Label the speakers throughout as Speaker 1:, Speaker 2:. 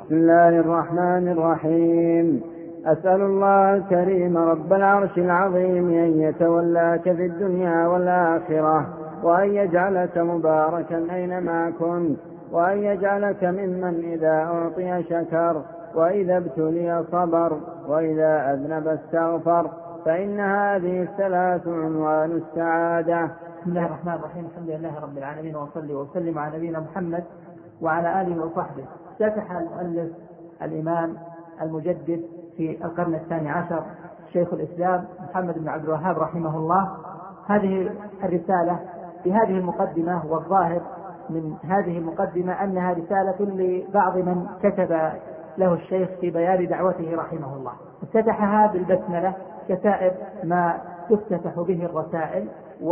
Speaker 1: بسم الله الرحمن الرحيم. أسأل الله الكريم رب العرش العظيم أن يتولاك في الدنيا والآخرة، وأن يجعلك مباركا أينما كنت، وأن يجعلك ممن إذا أعطي شكر، وإذا ابتلي صبر، وإذا أذنب استغفر، فإن هذه الثلاث عنوان السعادة.
Speaker 2: بسم الله الرحمن الرحيم. الحمد لله رب العالمين، وصلي وسلم على نبينا محمد وعلى آله وصحبه. افتتح المؤلف الإمام المجدد في القرن الثاني عشر شيخ الإسلام محمد بن عبد الوهاب رحمه الله هذه الرسالة بهذه المقدمة، والظاهر من هذه المقدمة أنها رسالة لبعض من كتب له الشيخ في بيان دعوته رحمه الله. افتتحها بالبسملة كسائر ما تفتتح به الرسائل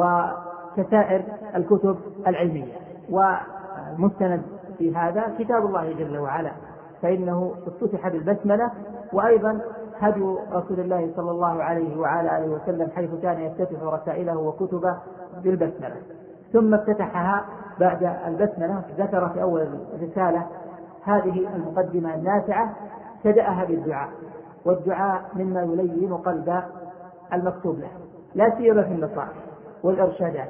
Speaker 2: وكسائر الكتب العلمية، ومستند في هذا كتاب الله جل وعلا، فإنه افتتح بالبسملة، وأيضا هدي رسول الله صلى الله عليه وعلى آله وسلم حيث كان يفتتح رسائله وكتبه بالبسملة. ثم افتتحها بعد البسملة، ذكر في أول الرسالة هذه المقدمة النافعة، بدأها بالدعاء، والدعاء مما يلين قلب المكتوب له، لا سيما في النصائح والإرشادات،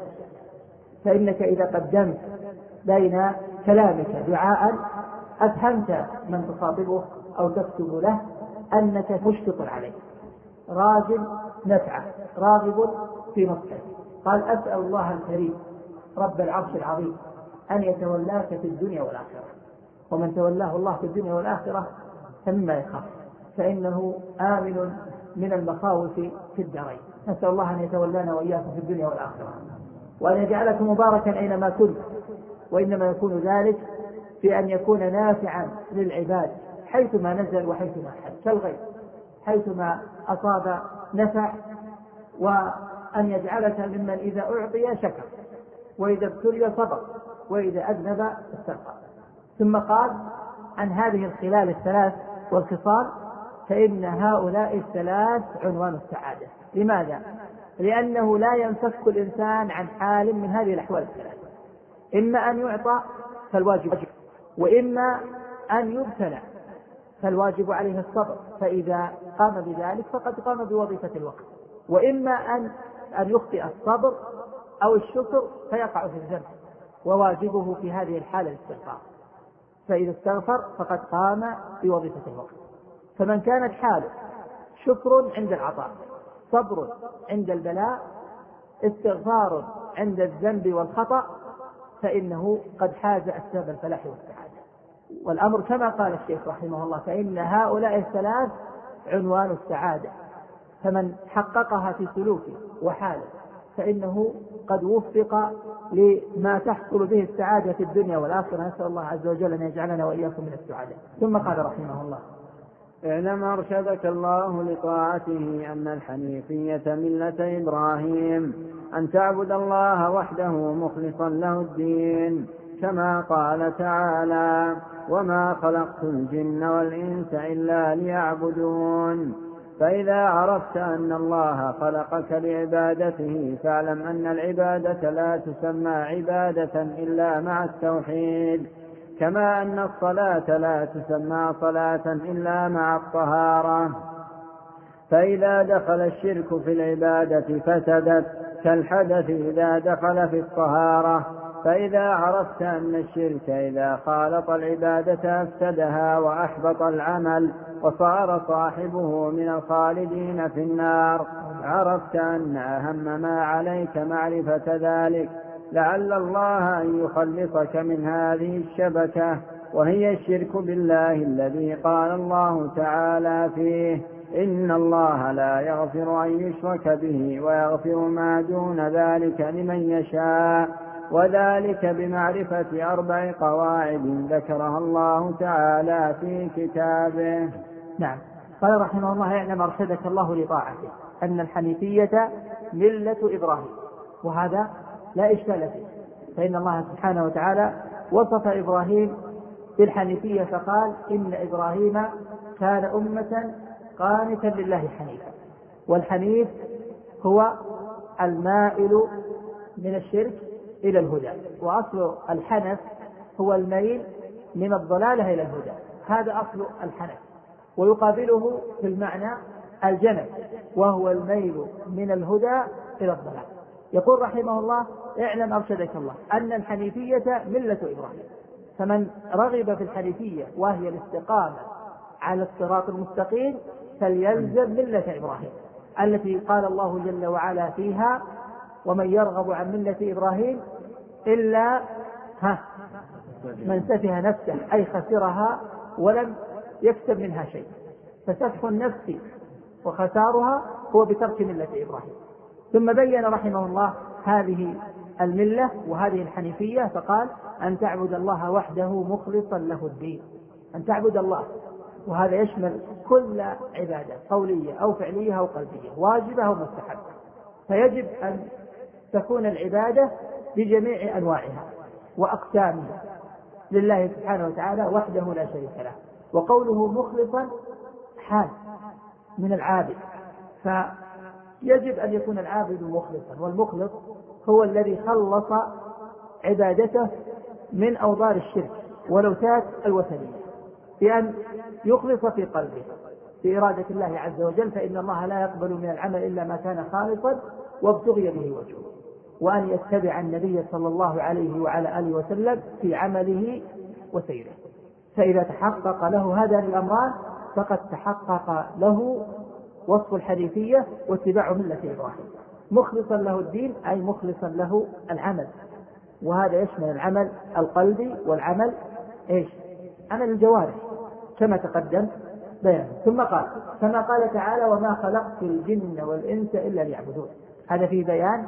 Speaker 2: فإنك إذا قدمت بين كلامك دعاء أفهمت من تخاطبه أو تكتب له أنك مشفق عليه، راجل نفعه، راغب في نصحه. قال: أسأل الله الكريم رب العرش العظيم أن يتولاك في الدنيا والآخرة. ومن تولاه الله في الدنيا والآخرة فمما يخاف، فإنه آمن من المخاوف في الدارين. نسأل الله أن يتولانا وإياكم في الدنيا والآخرة، وأن يجعلك مباركا أينما كنت، وإنما يكون ذلك في أن يكون نافعا للعباد حيثما نزل وحيثما حل، كالغيث حيثما أصاب نفع، وأن يجعلك ممن إذا أعطي شكر، وإذا ابتلي صبر، وإذا أذنب استغفر. ثم قال عن هذه الخلال الثلاث والخصال: فإن هؤلاء الثلاث عنوان السعادة. لماذا؟ لأنه لا ينفك الإنسان عن حال من هذه الأحوال الثلاث، إما أن يعطى فالواجب، وإما أن يبتلى فالواجب عليه الصبر، فإذا قام بذلك فقد قام بوظيفة الوقت، وإما أن يخطئ الصبر أو الشكر فيقع في الذنب، وواجبه في هذه الحالة الاستغفار، فإذا استغفر فقد قام بوظيفة الوقت. فمن كانت حاله شكر عند العطاء، صبر عند البلاء، استغفار عند الذنب والخطأ، فإنه قد حاز أسباب الفلاح والسعادة. والأمر كما قال الشيخ رحمه الله: فإن هؤلاء الثلاث عنوان السعادة. فمن حققها في سلوكه وحاله فإنه قد وفق لما تحصل به السعادة في الدنيا والآخرة. نسأل الله عز وجل أن يجعلنا وإياكم من السعادة. ثم قال رحمه الله:
Speaker 1: اعلم أرشدك الله لطاعته أن الحنيفية ملة إبراهيم، أن تعبد الله وحده مخلصا له الدين، كما قال تعالى: وما خلقت الجن والإنس إلا ليعبدون. فإذا عرفت أن الله خلقك لعبادته فاعلم أن العبادة لا تسمى عبادة إلا مع التوحيد، كما أن الصلاة لا تسمى صلاة إلا مع الطهارة. فإذا دخل الشرك في العبادة فسدت، كالحدث إذا دخل في الطهارة. فإذا عرفت أن الشرك إذا خالط العبادة أفسدها وأحبط العمل وصار صاحبه من الخالدين في النار، عرفت أن أهم ما عليك معرفة ذلك، لعل الله أن يخلصك من هذه الشبكة، وهي الشرك بالله الذي قال الله تعالى فيه: إن الله لا يغفر أن يشرك به ويغفر ما دون ذلك لمن يشاء، وذلك بمعرفة 4 قواعد ذكرها الله تعالى في كتابه.
Speaker 2: نعم. قال رحمه الله: اعلم أرشدك الله لطاعته أن الحنيفية ملة إبراهيم. وهذا لا إشكال فيه، فإن الله سبحانه وتعالى وصف إبراهيم بالحنيفية فقال: إن إبراهيم كان أمة قانتا لله حنيفا. والحنيف هو المائل من الشرك إلى الهدى، وأصل الحنف هو الميل من الضلالة إلى الهدى. هذا أصل الحنف، ويقابله في المعنى الجنب وهو الميل من الهدى إلى الضلال. يقول رحمه الله: اعلم أرشدك الله أن الحنيفية ملة إبراهيم، فمن رغب في الحنيفية وهي الاستقامة على الصراط المستقيم فليلزم ملة إبراهيم التي قال الله جل وعلا فيها: ومن يرغب عن ملة إبراهيم إلا من سفه نفسه، أي خسرها ولم يكسب منها شيء، فسفه النفس وخسارها هو بترك ملة إبراهيم. ثم بين رحمه الله هذه الملة وهذه الحنيفية فقال: أن تعبد الله وحده مخلصا له الدين. أن تعبد الله، وهذا يشمل كل عبادة قولية أو فعلية أو قلبية، واجبة أو مستحبة، فيجب أن تكون العبادة بجميع أنواعها وأقسامها لله سبحانه وتعالى وحده لا شريك له. وقوله مخلصا حال من العابد، فيجب أن يكون العابد مخلصا، والمخلص هو الذي خلص عبادته من أوضار الشرك ولوثات الوثنية، بأن يخلص في قلبه بإرادة الله عز وجل، فإن الله لا يقبل من العمل إلا ما كان خالصا وابتغي به وجهه، وأن يتبع النبي صلى الله عليه وعلى آله وسلم في عمله وسيره. فإذا تحقق له هذان الأمران فقد تحقق له وصف الحنيفية واتباع ملة إبراهيم. مخلصا له الدين أي مخلصا له العمل، وهذا يشمل العمل القلبي والعمل عمل الجوارح كما تقدم بيانه. ثم قال: كما قال تعالى: وما خلقت الجن والإنس إلا ليعبدون. هذا في بيان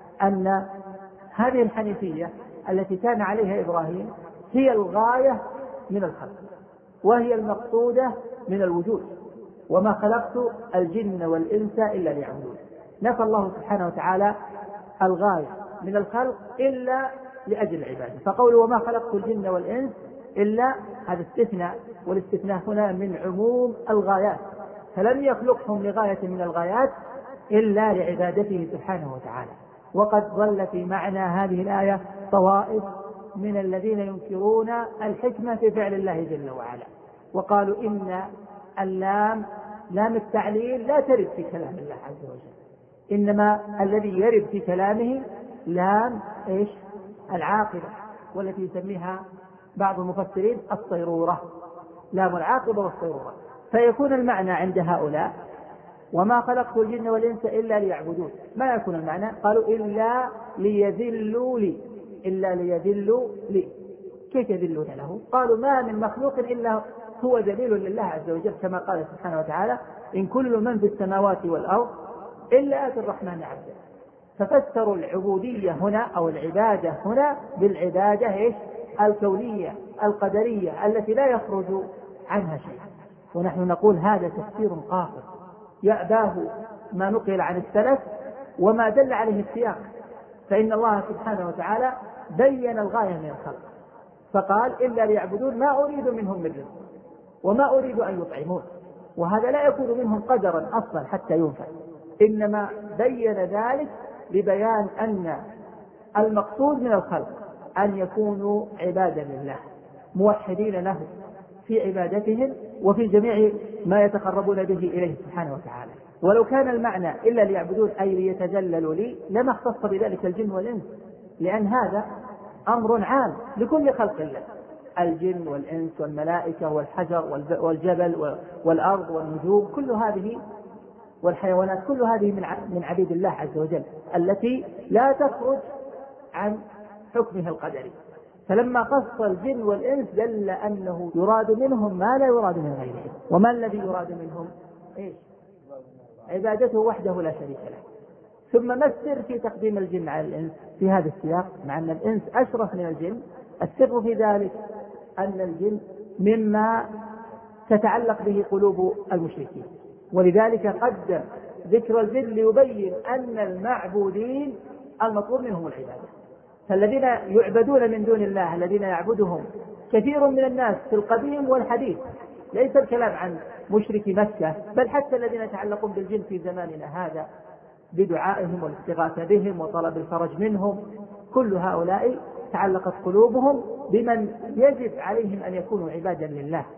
Speaker 2: أن هذه الحنيفية التي كان عليها إبراهيم هي الغاية من الخلق وهي المقصودة من الوجود. وما خلقت الجن والإنس إلا ليعبدون، نفى الله سبحانه وتعالى الغاية من الخلق إلا لأجل العبادة، فقول وما خلقت الجن والإنس إلا هذا استثناء، والاستثناء هنا من عموم الغايات، فلم يخلقهم لغاية من الغايات إلا لعبادته سبحانه وتعالى. وقد ظل في معنى هذه الآية طوائف من الذين ينكرون الحكمة في فعل الله جل وعلا، وقالوا إن اللام لام التعليل لا ترد في كلام الله عز وجل، إنما الذي يرد في كلامه لام العاقبة، والتي يسميها بعض المفسرين الصيرورة، لام العاقبة والصيرورة. فيكون المعنى عند هؤلاء وما خلقت الجن والإنس إلا ليعبدون، ما يكون المعنى؟ قالوا إلا ليذلوا لي، إلا ليذلوا لي. كيف يذلون له؟ قالوا ما من مخلوق إلا هو ذليل لله عز وجل، كما قال سبحانه وتعالى: إن كل من في السماوات والأرض إلا آتي الرحمن عبدا. ففسروا العبودية هنا أو العبادة هنا بالعبادة الكونية القدرية التي لا يخرج عنها شيء. ونحن نقول هذا تفسير قاصر يأباه ما نقل عن السلف وما دل عليه السياق، فإن الله سبحانه وتعالى بين الغاية من الخلق فقال: إلا ليعبدون ما أريد منهم من رزق وما أريد أن يطعمون، وهذا لا يكون منهم قدرا أصلا حتى ينفع، إنما بين ذلك لبيان أن المقصود من الخلق أن يكونوا عبادا لله موحدين له في عبادتهم وفي جميع ما يتقربون به إليه سبحانه وتعالى. ولو كان المعنى إلا ليعبدون أي ليتذللوا لي لما اختص بذلك الجن والإنس، لأن هذا أمر عام لكل خلق الله، الجن والإنس والملائكة والحجر والجبل والأرض والنجوم، كل هذه والحيوانات، كل هذه من عبيد الله عز وجل التي لا تخرج عن حكمه القدري. فلما قص الجن والإنس دل أنه يراد منهم ما لا يراد من غيرهم. وما الذي يراد منهم؟ عبادته وحده لا شريك له. ثم ما السر في تقديم الجن على الإنس في هذا السياق مع أن الإنس أشرف من الجن؟ السر في ذلك أن الجن مما تتعلق به قلوب المشركين، ولذلك قدم ذكر الجن ليبين أن المعبودين المطلوب منهم العبادة. فالذين يعبدون من دون الله الذين يعبدهم كثير من الناس في القديم والحديث، ليس الكلام عن مشرك مكة، بل حتى الذين يتعلقون بالجن في زماننا هذا بدعائهم والاستغاثة بهم وطلب الفرج منهم، كل هؤلاء تعلقت قلوبهم بمن يجب عليهم أن يكونوا عبادا لله،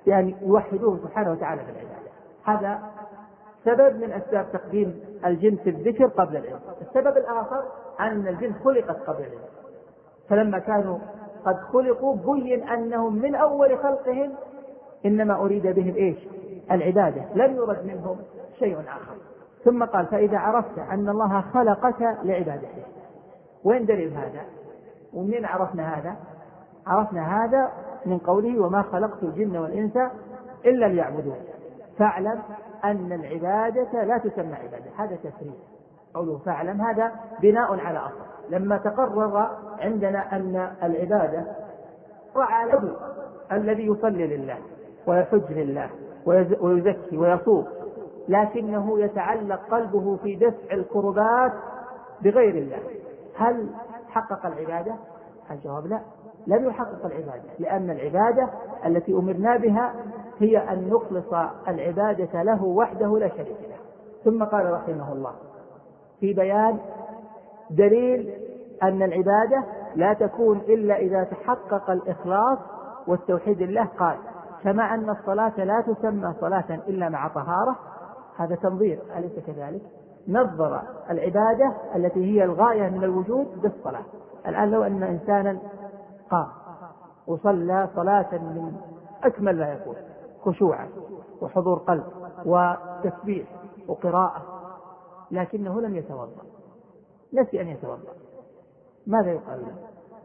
Speaker 2: يعني يوحدوه سبحانه وتعالى في العبادة. هذا سبب من أسباب تقديم الجن في الذكر قبل العلم. السبب الآخر أن الجن خلقت قبل العلم، فلما كانوا قد خلقوا بين أنهم من أول خلقهم إنما أريد بهم إيش؟ العبادة، لم يرد منهم شيء آخر. ثم قال فإذا عرفت أن الله خلقك لعبادته. وين دليل هذا؟ ومن عرفنا هذا؟ عرفنا هذا من قوله وما خلقت الجن والإنس إلا ليعبدون. فاعلم أن العبادة لا تسمى عبادة، هذا تفريق. قوله فاعلم هذا بناء على أصل. لما تقرر عندنا أن العبادة وعلى الذي يصلي لله ويحج لله ويزكي ويصوم، لكنه يتعلق قلبه في دفع القربات بغير الله، هل حقق العبادة؟ الجواب لا، لم يحقق العبادة، لأن العبادة التي أمرنا بها هي أن نخلص العبادة له وحده لا شريك له. ثم قال رحمه الله في بيان دليل أن العبادة لا تكون إلا إذا تحقق الإخلاص والتوحيد لله، قال كما أن الصلاة لا تسمى صلاة إلا مع طهارة، هذا تنظير أليس كذلك؟ نظر العبادة التي هي الغاية من الوجود بالصلاة. الآن لو أن إنسانا قام وصلى صلاة من أكمل ما يكون خشوعا وحضور قلب وتسبيح وقراءة، لكنه لم يتوضأ، نسي أن يتوضأ، ماذا يقال له؟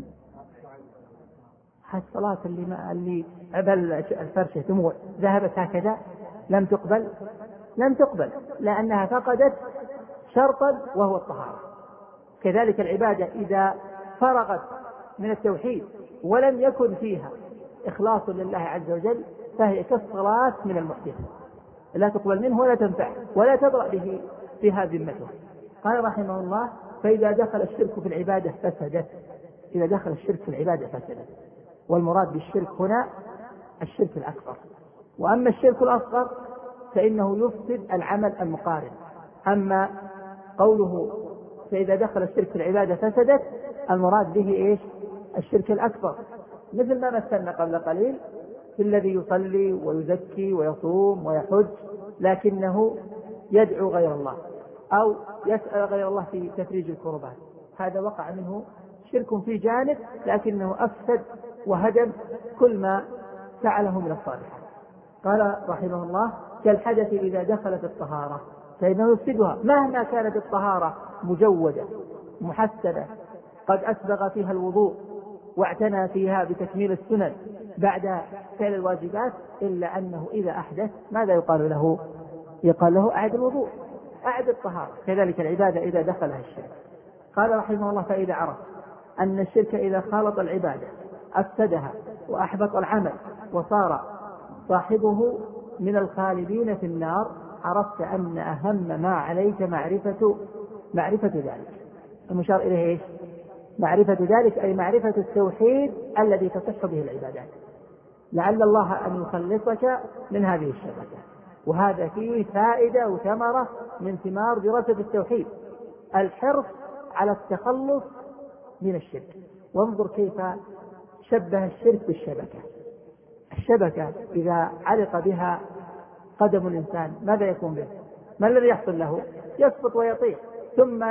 Speaker 2: الصلاة اللي عبل الفرشة دموع ذهبت هكذا لم تقبل لأنها فقدت شرطا وهو الطهارة. كذلك العبادة إذا فرغت من التوحيد ولم يكن فيها إخلاص لله عز وجل فهي كالصلاة من المحدث، لا تقبل منه ولا تنفع ولا تبرأ به فيها ذمته. قال رحمه الله فإذا دخل الشرك في العبادة فسدت. إذا دخل الشرك في العبادة فسدت، والمراد بالشرك هنا الشرك الأكبر. وأما الشرك الأصغر فإنه يفسد العمل المقارن. أما قوله فإذا دخل الشرك في العبادة فسدت، المراد به إيش؟ الشرك الأكبر، مثل ما مثلنا قبل قليل في الذي يصلي ويزكي ويصوم ويحج لكنه يدعو غير الله أو يسأل غير الله في تفريج الكربات، هذا وقع منه شرك في جانب لكنه أفسد وهدم كل ما فعله من الصالحات. قال رحمه الله كالحدث إذا دخلت الطهارة فإنه يفسدها مهما كانت الطهارة مجودة محسنة قد أسبغ فيها الوضوء واعتنى فيها بتكميل السنن بعد فعل الواجبات، إلا أنه إذا أحدث ماذا يقال له؟ يقال له أعد الوضوء، أعد الطهارة. كذلك العبادة إذا دخلها الشرك. قال رحمه الله فإذا عرف أن الشرك إذا خالط العبادة أفسدها وأحبط العمل وصار صاحبه من الخالدين في النار، عرفت أن أهم ما عليك معرفة ذلك. المشار إليه إيش؟ معرفة ذلك أي معرفة التوحيد الذي تصح به العبادات، لعل الله أن يخلصك من هذه الشبكة. وهذا فيه فائدة وثمرة من ثمار دراسة التوحيد، الحرص على التخلص من الشرك. وانظر كيف شبه الشرك بالشبكة. الشبكة إذا علق بها قدم الإنسان ماذا يكون به؟ ما الذي يحصل له؟ يسقط ويطيح، ثم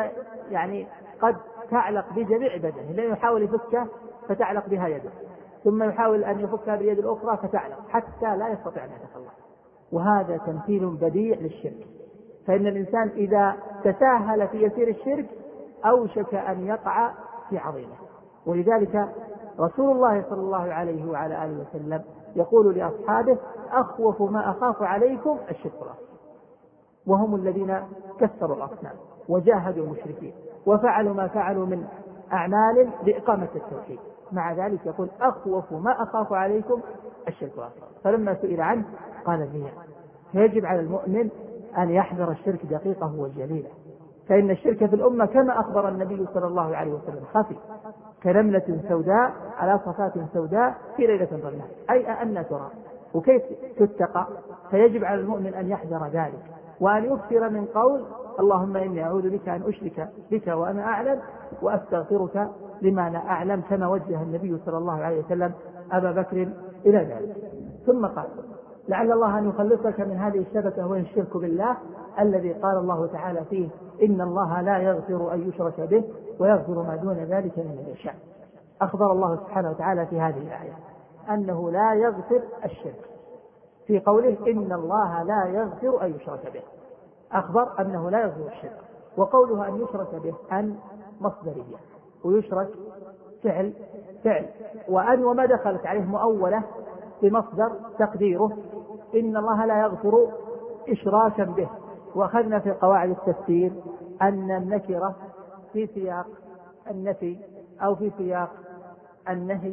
Speaker 2: قد تعلق بجميع بدنه، لأنه يحاول يفكه فتعلق بها يده، ثم يحاول أن يفكها باليد الأخرى فتعلق حتى لا يستطيع أن يتخلص. وهذا تمثيل بديع للشرك. فإن الإنسان إذا تساهل في يسير الشرك أوشك أن يقع في عظيمه. ولذلك رسول الله صلى الله عليه وعلى آله وسلم يقول لأصحابه أخوف ما أخاف عليكم الشرك الأصغر، وهم الذين كسروا الأصنام وجاهدوا المشركين وفعلوا ما فعلوا من أعمال لإقامة التوحيد، مع ذلك يقول أخوف ما أخاف عليكم الشرك الأصغر. فلما سئل عنه قال الرياء. فيجب على المؤمن أن يحذر الشرك دقيقه وجليله، فإن الشرك في الأمة كما أخبر النبي صلى الله عليه وسلم خفي كنملة سوداء على صفات سوداء في ليلة ظلماء، أي أن ترى وكيف تتقى. فيجب على المؤمن أن يحذر ذلك وأن يكثر من قول اللهم إني أعوذ بك أن أشرك بك وأنا أعلم وأستغفرك لما لا أعلم، كما وجه النبي صلى الله عليه وسلم أبا بكر إلى ذلك. ثم قال لعل الله أن يخلصك من هذه الشبكة وهي الشرك بالله الذي قال الله تعالى فيه إن الله لا يغفر أن يشرك به ويغفر ما دون ذلك لمن يشاء. أخبر الله سبحانه وتعالى في هذه الآية أنه لا يغفر الشرك في قوله إن الله لا يغفر أن يشرك به، أخبر أنه لا يغفر الشرك. وقوله أن يشرك به أن مصدرية، ويشرك فعل وأن وما دخلت عليه مؤولة بمصدر تقديره إن الله لا يغفر إشراكا به. وأخذنا في قواعد التفسير أن النكرة في سياق النفي أو في سياق النهي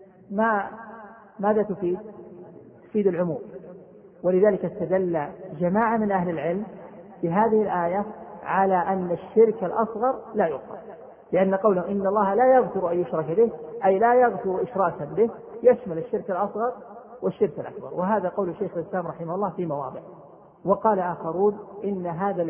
Speaker 2: ماذا تفيد؟ تفيد العموم. ولذلك استدل جماعة من أهل العلم بهذه الآية على أن الشرك الأصغر لا يغفر، لأن قوله إن الله لا يغفر أن يشرك به أي لا يغفر إشراكا به يشمل الشرك الأصغر والشرك الأكبر. وهذا قول شيخ الإسلام رحمه الله في مواضع. وقال آخرون إن هذا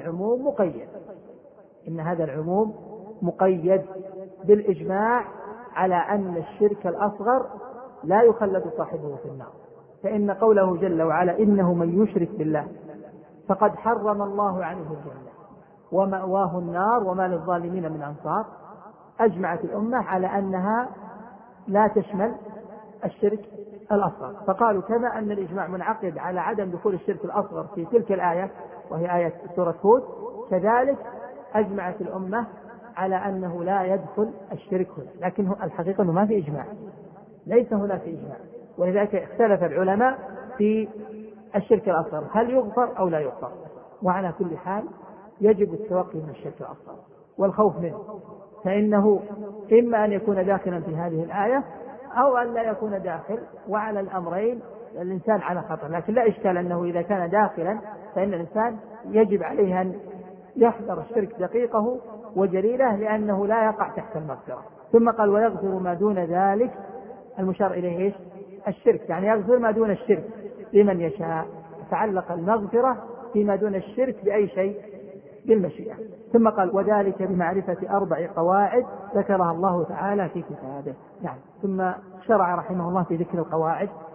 Speaker 2: العموم مقيد بالإجماع على أن الشرك الأصغر لا يخلد صاحبه في النار، فإن قوله جل وعلا إنه من يشرك بالله فقد حرم الله عنه الجنة ومأواه النار وما للظالمين من أنصار. أجمعت الأمة على أنها لا تشمل الشرك الأصغر، فقالوا كما أن الإجماع منعقد على عدم دخول الشرك الأصغر في تلك الآية وهي آية سورة هود، كذلك أجمعت الأمة على أنه لا يدخل الشرك هنا. لكن الحقيقة أنه ما في إجماع، ليس هناك إجماع، ولذلك اختلف العلماء في الشرك الأصغر هل يغفر أو لا يغفر. وعلى كل حال يجب التوقي من الشرك الأصغر والخوف منه، فإنه إما أن يكون داخلا في هذه الآية أو أن لا يكون داخل، وعلى الأمرين الإنسان على خطر. لكن لا إشكال أنه إذا كان داخلا فإن الإنسان يجب عليه أن يحذر الشرك دقيقه وجليله لأنه لا يقع تحت المغفرة. ثم قال ويغفر ما دون ذلك، المشار إليه إيش؟ الشرك، يعني يغفر ما دون الشرك لمن يشاء. تعلق المغفرة فيما دون الشرك بأي شيء؟ بالمشيئة. ثم قال وذلك بمعرفة 4 قواعد ذكرها الله تعالى في كتابه. ثم شرع رحمه الله في ذكر القواعد